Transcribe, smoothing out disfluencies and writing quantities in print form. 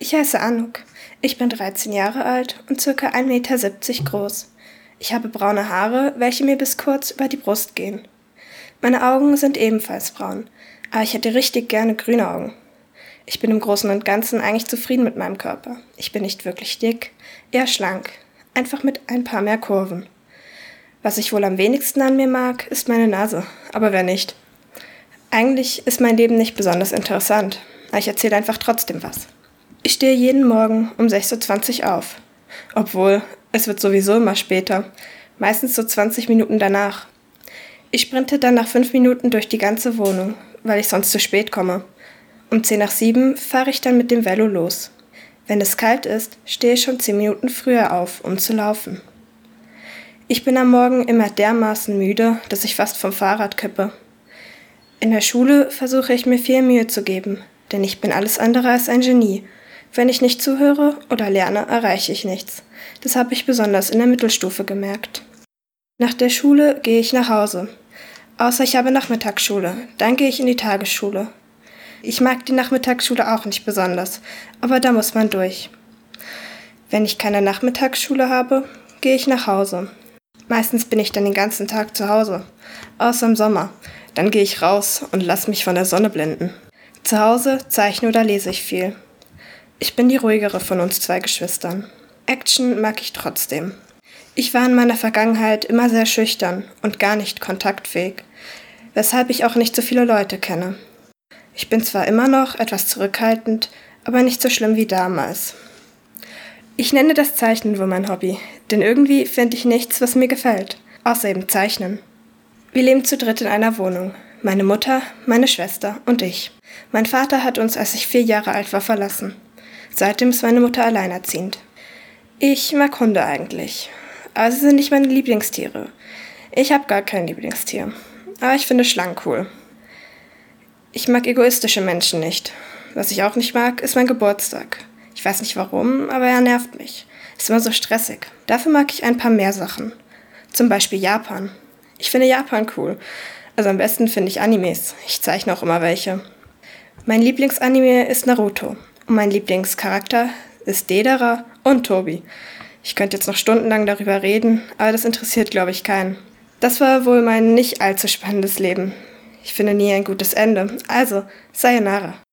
Ich heiße Anouk. Ich bin 13 Jahre alt und ca. 1,70 Meter groß. Ich habe braune Haare, welche mir bis kurz über die Brust gehen. Meine Augen sind ebenfalls braun, aber ich hätte richtig gerne grüne Augen. Ich bin im Großen und Ganzen eigentlich zufrieden mit meinem Körper. Ich bin nicht wirklich dick, eher schlank, einfach mit ein paar mehr Kurven. Was ich wohl am wenigsten an mir mag, ist meine Nase, aber wer nicht? Eigentlich ist mein Leben nicht besonders interessant, aber ich erzähle einfach trotzdem was. Ich stehe jeden Morgen um 6:20 Uhr auf. Obwohl, es wird sowieso immer später, meistens so 20 Minuten danach. Ich sprinte dann nach 5 Minuten durch die ganze Wohnung, weil ich sonst zu spät komme. Um 6:10 fahre ich dann mit dem Velo los. Wenn es kalt ist, stehe ich schon 10 Minuten früher auf, um zu laufen. Ich bin am Morgen immer dermaßen müde, dass ich fast vom Fahrrad kippe. In der Schule versuche ich mir viel Mühe zu geben, denn ich bin alles andere als ein Genie. Wenn ich nicht zuhöre oder lerne, erreiche ich nichts. Das habe ich besonders in der Mittelstufe gemerkt. Nach der Schule gehe ich nach Hause. Außer ich habe Nachmittagsschule, dann gehe ich in die Tagesschule. Ich mag die Nachmittagsschule auch nicht besonders, aber da muss man durch. Wenn ich keine Nachmittagsschule habe, gehe ich nach Hause. Meistens bin ich dann den ganzen Tag zu Hause, außer im Sommer. Dann gehe ich raus und lasse mich von der Sonne blenden. Zu Hause zeichne oder lese ich viel. Ich bin die ruhigere von uns 2 Geschwistern. Action mag ich trotzdem. Ich war in meiner Vergangenheit immer sehr schüchtern und gar nicht kontaktfähig, weshalb ich auch nicht so viele Leute kenne. Ich bin zwar immer noch etwas zurückhaltend, aber nicht so schlimm wie damals. Ich nenne das Zeichnen wohl mein Hobby, denn irgendwie finde ich nichts, was mir gefällt, außer eben Zeichnen. Wir leben zu dritt in einer Wohnung. Meine Mutter, meine Schwester und ich. Mein Vater hat uns, als ich 4 Jahre alt war, verlassen. Seitdem ist meine Mutter alleinerziehend. Ich mag Hunde eigentlich, aber sie sind nicht meine Lieblingstiere. Ich habe gar kein Lieblingstier, aber ich finde Schlangen cool. Ich mag egoistische Menschen nicht. Was ich auch nicht mag, ist mein Geburtstag. Ich weiß nicht warum, aber er nervt mich. Ist immer so stressig. Dafür mag ich ein paar mehr Sachen. Zum Beispiel Japan. Ich finde Japan cool. Also am besten finde ich Animes. Ich zeichne auch immer welche. Mein Lieblingsanime ist Naruto. Und mein Lieblingscharakter ist Deidara und Tobi. Ich könnte jetzt noch stundenlang darüber reden, aber das interessiert, glaube ich, keinen. Das war wohl mein nicht allzu spannendes Leben. Ich finde nie ein gutes Ende. Also, Sayonara.